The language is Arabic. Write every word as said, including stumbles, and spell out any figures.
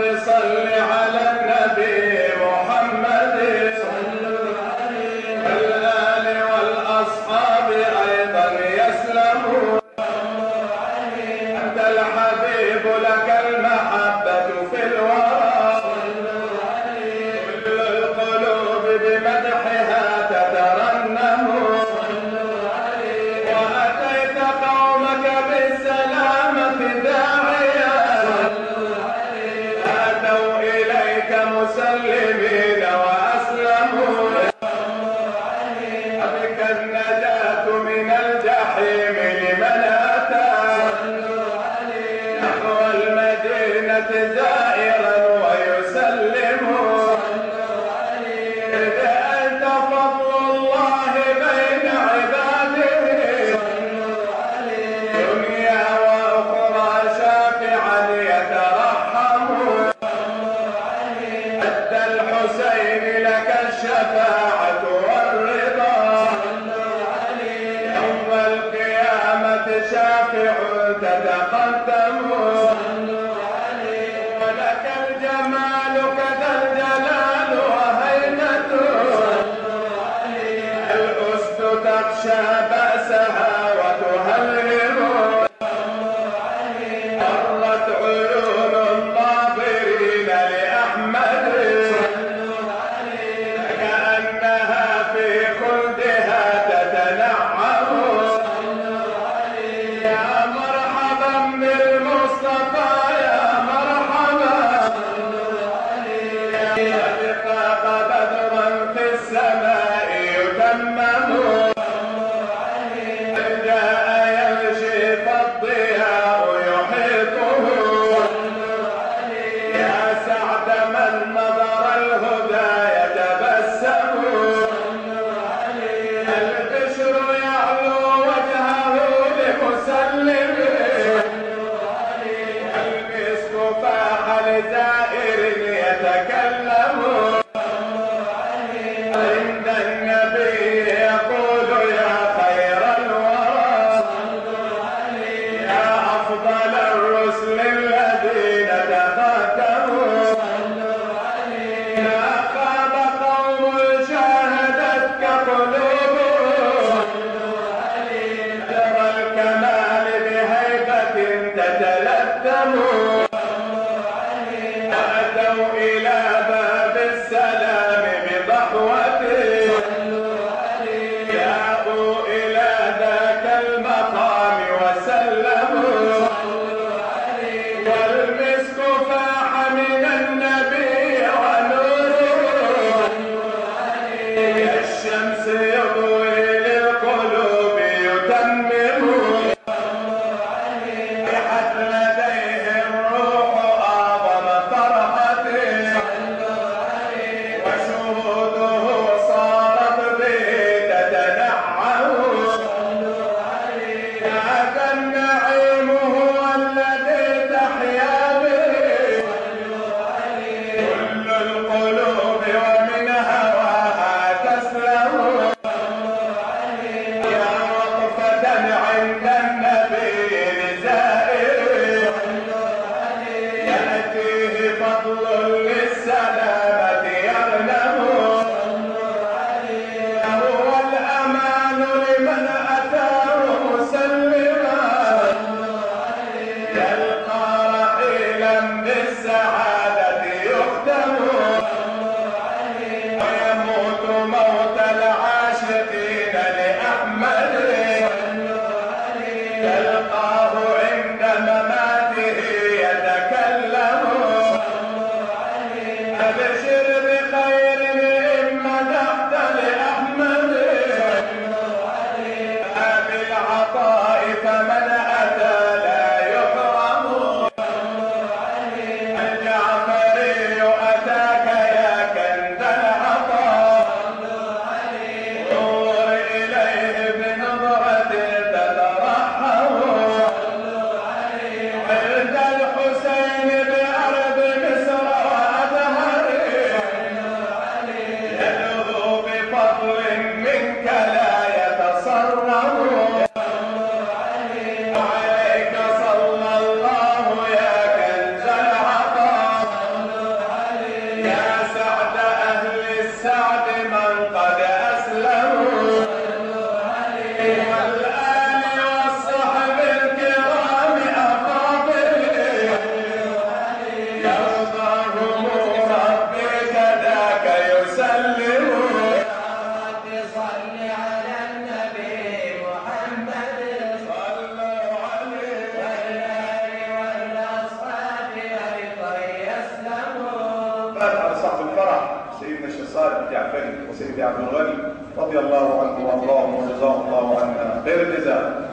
صل على النبي محمد صلوا عليه والآل والأصحاب أيضا يسلمون أنت الحبيب لك المحبة في الورى كل القلوب بمدحها تترنم وأتيت قومك بالسلامة داعيا أتوا إليك مسلمين وأسلموا بك النجاة من الجحيم لمن أتى نحو المدينة زائرا ويسلم إذ أنت فضل الله بين عباده دنيا وأخرى شافعا يترحم أدى الحسين لك الشفاعة والرضا يوم القيامة شافع تتقدم ولك الجمال كذا الجلال وهيبته الأسد تخشى بأسها وتهلم قرت عيون الناظرين لأحمد كأنها في خلدها تتنعم يا مرحبا بالمصطفى يا مرحبا يبقى بدرا في السماء يتمم جاء يمشي فالضياء يحيطه يا سعد من نظر الهدى يتبسم البشر يعلو وجهه لمسلم المسك فاح لزائر يتكلم عند النبي يقول يا خير الورى يا أفضل الرسل الذين تقدموا يا خاب قوم شاهدتك قلوبهم ترى الكمال بهيبة تتلثم أتوا إلى باب السلام بضحوته جاءوا إلى ذاك المقام وسلموا والمسك فاح من النبي ونوره كالشمس يضوي للقلوب يتمم ريحت لديه الروح أعظم فرحته وشهوده صارت به تتنعم ذاك النعيم هو الذي تحيا به كل القلوب ومن هواها تسلم يا وقفة عند النبي لزائر يأتيه فضل للسلامة يغنم هو الأمان لمن أتاه مسلما يلقى رحيلا بالسعادة يختم ويموت موت العاشقين لأحمد تلقاه عند مماته يتكلم أبشر بخير إن مدحت لأحمد بالعطاء فمن أتى لا يحرم اجعل سيدنا الشيخ صالح الجعفري وسيدي عبد الغني رضي الله عنهم وارضاهم وجزاهم الله عنا خير الجزاء.